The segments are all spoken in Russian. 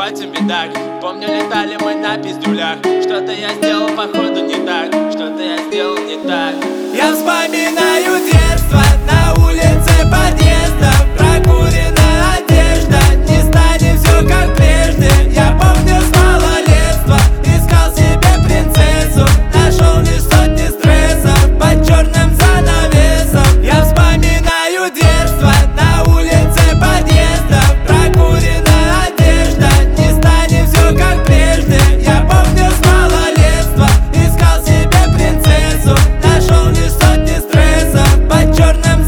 батя бедак. Помню, летали мы на пиздюлях. Что-то я сделал, походу, не так. Что-то я сделал не так. Я вспоминаю детство, на улице подъезда, прокурена одежда, не станет все как прежде. Я помню с малолетства, искал себе принцессу, нашел лишь сотни стрессов под черным занавесом. Я вспоминаю детство, на улице подъезда, прокурена одежда, не станет все как прежде. Я помню с малолетства, искал себе принцессу, нашел лишь сотни стрессов под черным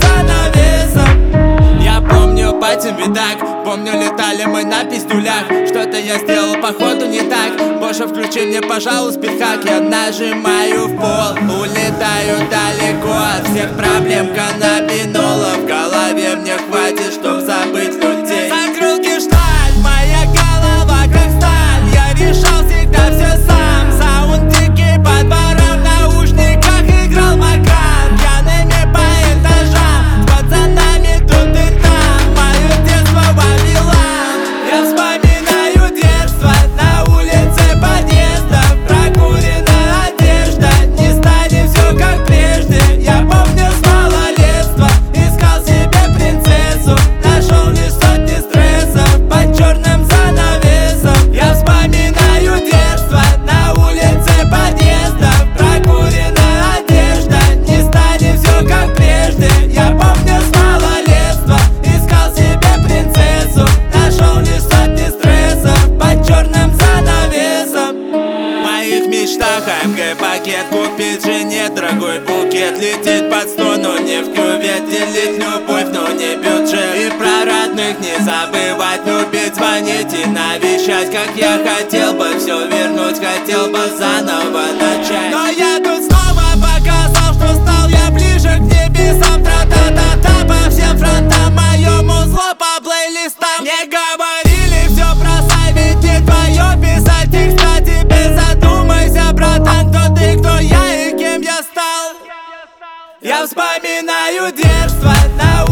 занавесом. Я помню, батин бедак, помню, летали мы на пиздюлях. Что-то я сделал, походу, не так. Боже, включи мне, пожалуйста, спидхак. Я нажимаю в пол, улетаю далеко от всех проблем каннабинола. В голове мне хватит, чтоб забыть людей. Закрыл гештальт, моя голова как сталь. Я решал всегда все сам. Саунд дикий по дворам, в наушниках играл Макар. Пьяными по этажам, с пацанами тут и там. Мое детство Вавилон. Я вспоминаю детство, на улице подъезда, прокурена одежда, не станет все как прежде. Я помню с малолетства, искал себе принцессу, нашел лишь сотни стрессов под черным занавесом. Я вспоминаю детство, на улице подъезда, прокурена одежда, не станет все как прежде. Я помню с малолетства, искал себе принцессу, нашел лишь сотни стрессов под черным занавесом. В моих мечтах АМГ пакет, купить жене дорогой букет, лететь под сто, но не в кювет, делить любовь, но не бюджет. И про родных не забывать, любить, звонить и навещать. Как я хотел бы все вернуть, хотел бы заново начать. Но я тут снова показал, что стал я ближе к небесам. Тра-та-та-та по всем фронтам, мое музло по плейлистам. Не говорили все бросай, ведь не твое писать текста. Тебе задумайся, братан, кто ты, кто я и кем я стал. Я вспоминаю детство, на